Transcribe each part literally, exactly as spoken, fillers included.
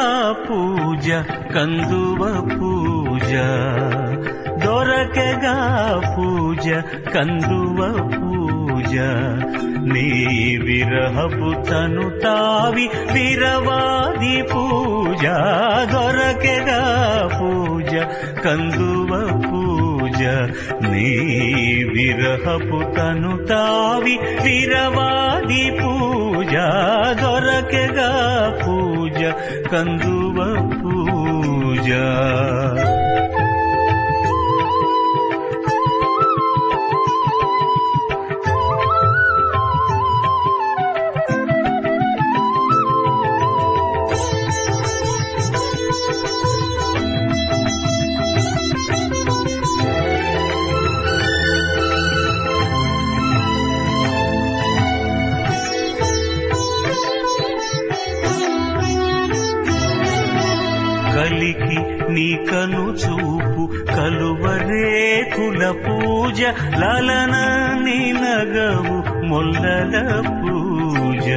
పూజ కందువ పూజ దొరకెగా పూజ కందువ పూజ నీ విరహపు తను తావి విరవాది పూజ దొరకెగా పూజ కందువ పూజ నీ విరహపు తను తావి విరవాది పూజ దొరకెగా పూజ కందువ పూజ. కలికి నీ కను చూపు కలువరేకుల పూజ లలన నీ నగవు మొల్లల పూజ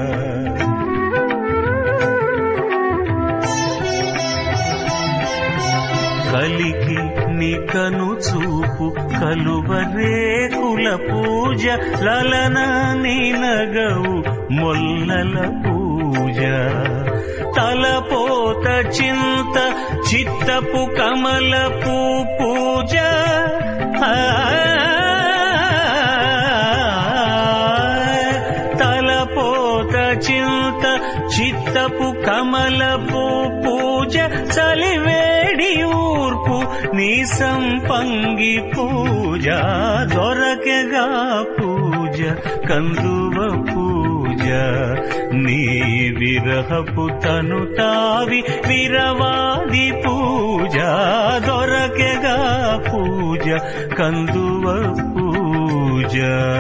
కలికి నీ కను చూపు కలువరేకుల పూజ లలన నీ నగవు మొల్లల పూజ తలపోత చింత చిత్తపు కమలపు పూజ తలపోత చింత చిత్తపు కమలపు పూజ చలివేడి ఊర్పు నీ సంపంగి పూజ దొరకెగా పూజ కందువ పూజ నీ విరహపు తను తావి విరవాది పూజ దొరకెగా పూజ కందువ పూజ.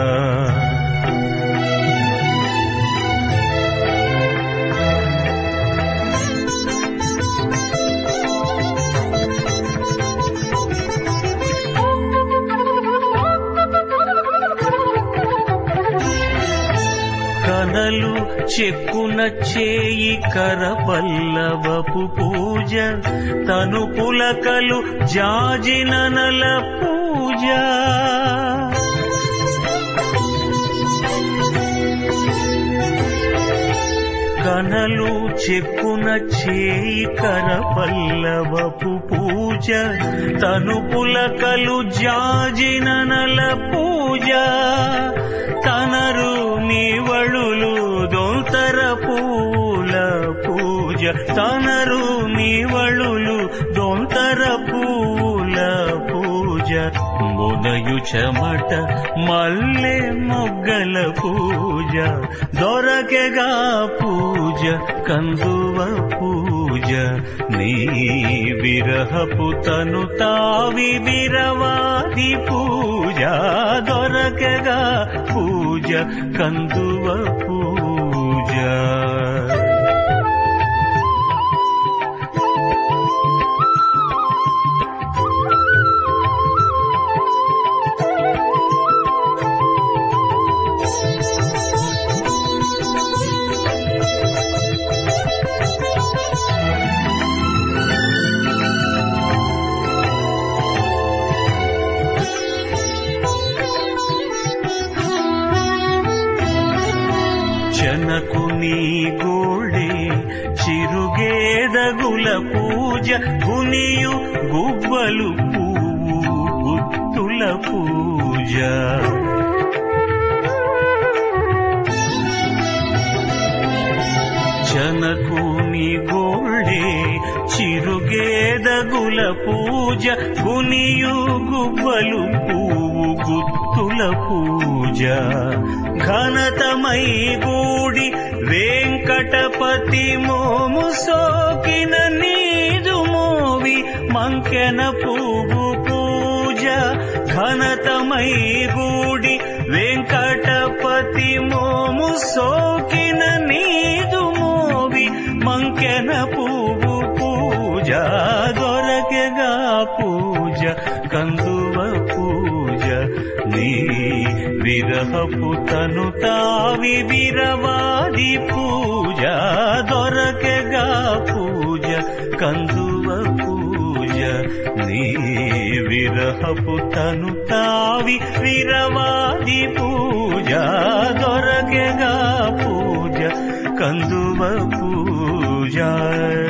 కనలు చెక్కున చేయి కరపల్లవపు పూజ తను పులకలు జాజిననల పూజ కనలు చెక్కున చేయి కరపల్లవపు పూజ తను పులకలు జాజిననల పూజ తనరు నీవళులు దొంతర పూల పూజ తనరు నీవళులు దొంతర పూల పూజ ముదయు చెమట మల్లె మొగ్గల పూజ దొరకెగా పూజ కందువ పూజ నీ విరహపు తను తావి విరవాది పూజ దొరకెగా పూజ కందువ పూజ. చెనకు నీ గోళే చిరుగేదగుల పూజ గునియు గువ్వలు పువ్వు గుత్తుల పూజ చెనకు నీ గోళే చిరుగేదగుల పూజ గునియు గువ్వలు పువ్వు గుత్తుల పూజ ఘనతమై గూడి వెంకటపతి మోము సోకిన నీదు మోవి మంకెన పువ్వు పూజ ఘనతమై గూడి వెంకటపతి మోము సోకిన నీదు మోవి మంకెన పువ్వు పూజ దొరకెగా పూజ కందువ పూజ నీ విరహపు తను తావి విరవాది పూజ దొరకెగా పూజ కందువ పూజ నీ విరహపు తను తావి విరవాది పూజ దొరకెగా పూజ కందువ పూజ